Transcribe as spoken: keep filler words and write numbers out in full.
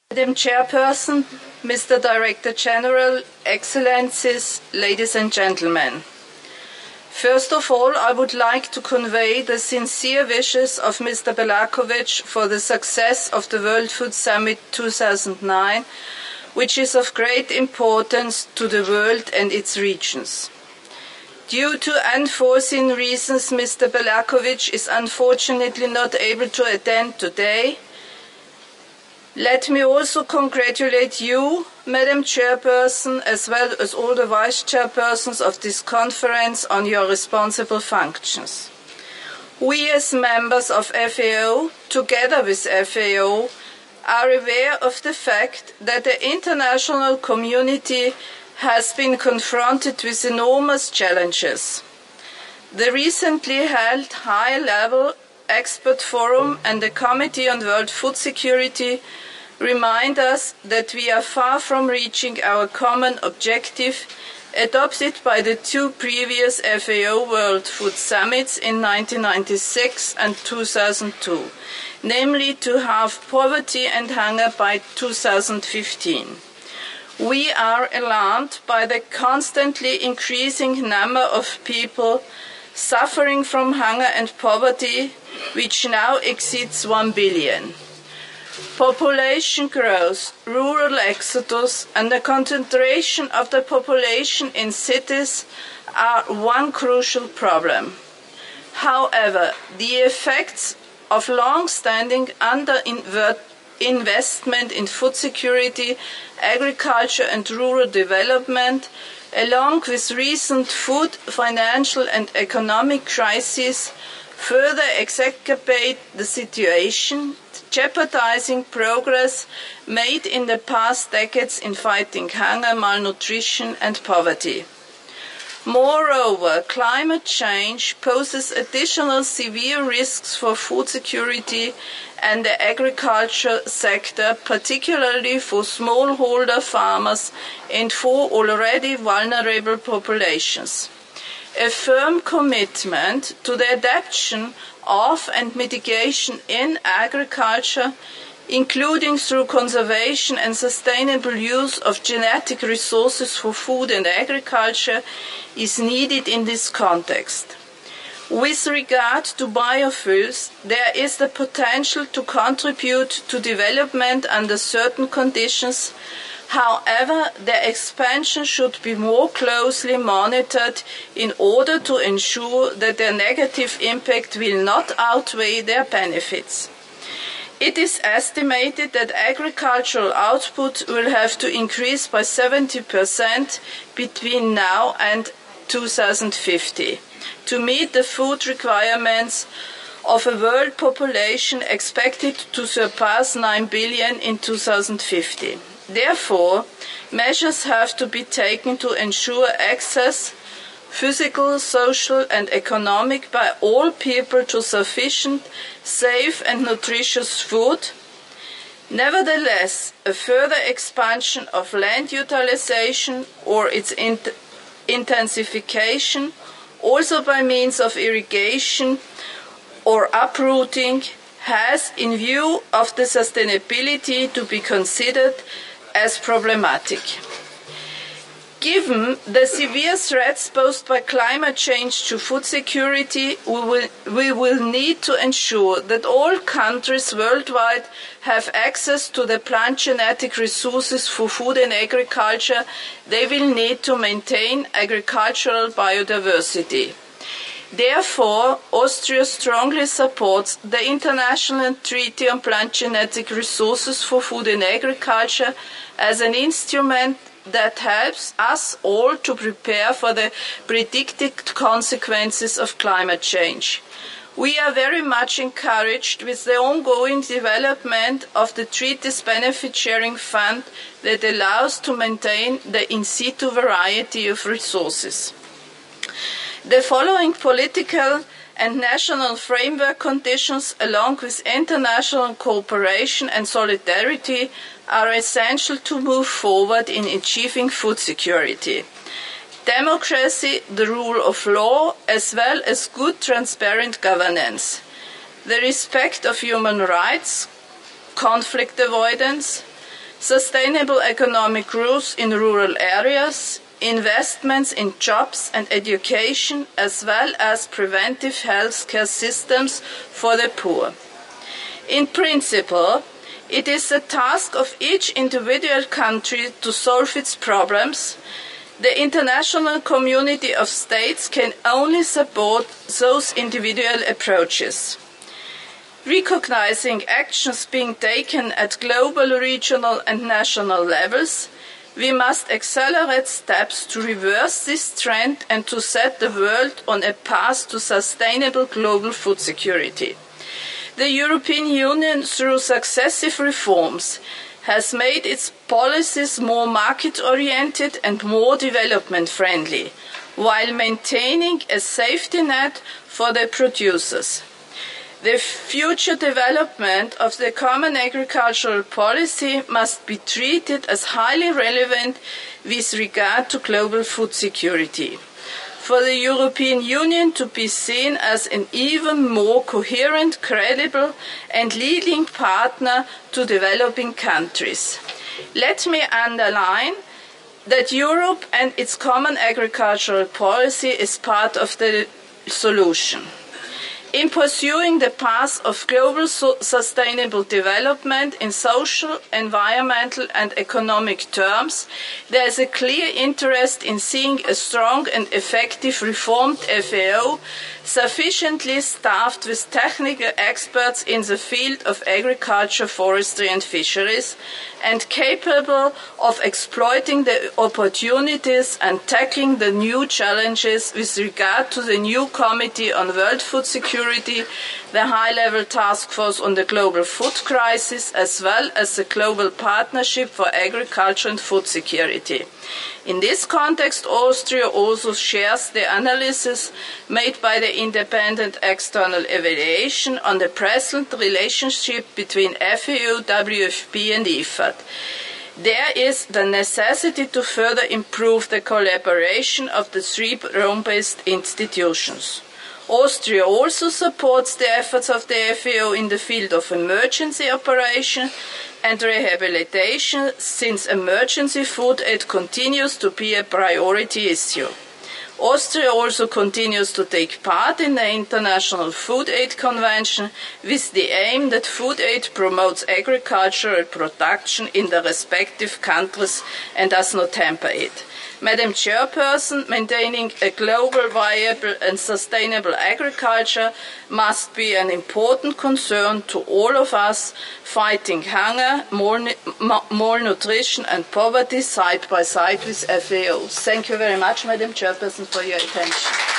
Madam Chairperson, Mister Director General, Excellencies, ladies and gentlemen. First of all, I would like to convey the sincere wishes of Mister Belakovic for the success of the World Food Summit two thousand nine, which is of great importance to the world and its regions. Due to unforeseen reasons, Mister Belakovic is unfortunately not able to attend today. Let me also congratulate you, Madam Chairperson, as well as all the Vice Chairpersons of this conference on your responsible functions. We as members of F A O, together with F A O, are aware of the fact that the international community has been confronted with enormous challenges. The recently held high-level expert forum and the Committee on World Food Security remind us that we are far from reaching our common objective adopted by the two previous F A O World Food Summits in nineteen ninety-six and two thousand two, namely to halve poverty and hunger by two thousand fifteen. We are alarmed by the constantly increasing number of people suffering from hunger and poverty, which now exceeds one billion. Population growth, rural exodus, and the concentration of the population in cities are one crucial problem. However, the effects of long-standing under-investment in food security, agriculture and rural development, along with recent food, financial and economic crises, further exacerbate the situation, jeopardizing progress made in the past decades in fighting hunger, malnutrition and poverty. Moreover, climate change poses additional severe risks for food security and the agriculture sector, particularly for smallholder farmers and for already vulnerable populations. A firm commitment to the adaptation of and mitigation in agriculture, including through conservation and sustainable use of genetic resources for food and agriculture, is needed in this context. With regard to biofuels, there is the potential to contribute to development under certain conditions. However, their expansion should be more closely monitored in order to ensure that their negative impact will not outweigh their benefits. It is estimated that agricultural output will have to increase by seventy percent between now and two thousand fifty to meet the food requirements of a world population expected to surpass nine billion in two thousand fifty. Therefore, measures have to be taken to ensure access, physical, social and economic, by all people to sufficient, safe and nutritious food. Nevertheless, a further expansion of land utilization or its int- intensification, also by means of irrigation or uprooting, has, in view of the sustainability, to be considered as problematic. Given the severe threats posed by climate change to food security, we will, we will need to ensure that all countries worldwide have access to the plant genetic resources for food and agriculture they will need to maintain agricultural biodiversity. Therefore, Austria strongly supports the International Treaty on Plant Genetic Resources for Food and Agriculture as an instrument that helps us all to prepare for the predicted consequences of climate change. We are very much encouraged with the ongoing development of the Treaty's Benefit Sharing Fund that allows to maintain the in situ variety of resources. The following political and national framework conditions, along with international cooperation and solidarity, are essential to move forward in achieving food security. Democracy, the rule of law, as well as good transparent governance, the respect of human rights, conflict avoidance, sustainable economic growth in rural areas, investments in jobs and education, as well as preventive healthcare systems for the poor. In principle, it is the task of each individual country to solve its problems. The international community of states can only support those individual approaches. Recognizing actions being taken at global, regional and national levels, we must accelerate steps to reverse this trend and to set the world on a path to sustainable global food security. The European Union, through successive reforms, has made its policies more market-oriented and more development-friendly, while maintaining a safety net for the producers. The future development of the Common Agricultural Policy must be treated as highly relevant with regard to global food security. For the European Union to be seen as an even more coherent, credible and leading partner to developing countries. Let me underline that Europe and its Common Agricultural Policy is part of the solution. In pursuing the path of global so- sustainable development in social, environmental and economic terms, there is a clear interest in seeing a strong and effective reformed F A O sufficiently staffed with technical experts in the field of agriculture, forestry and fisheries, and capable of exploiting the opportunities and tackling the new challenges with regard to the new Committee on World Food Security, the High-Level Task Force on the Global Food Crisis, as well as the Global Partnership for Agriculture and Food Security. In this context, Austria also shares the analysis made by the independent external evaluation on the present relationship between F A O, W F P and I F A D. There is the necessity to further improve the collaboration of the three Rome-based institutions. Austria also supports the efforts of the F A O in the field of emergency operation and rehabilitation, since emergency food aid continues to be a priority issue. Austria also continues to take part in the International Food Aid Convention with the aim that food aid promotes agricultural production in the respective countries and does not hamper it. Madam Chairperson, maintaining a global, viable and sustainable agriculture must be an important concern to all of us, fighting hunger, malnutrition and poverty side by side with F A O. Thank you very much, Madam Chairperson, for your attention.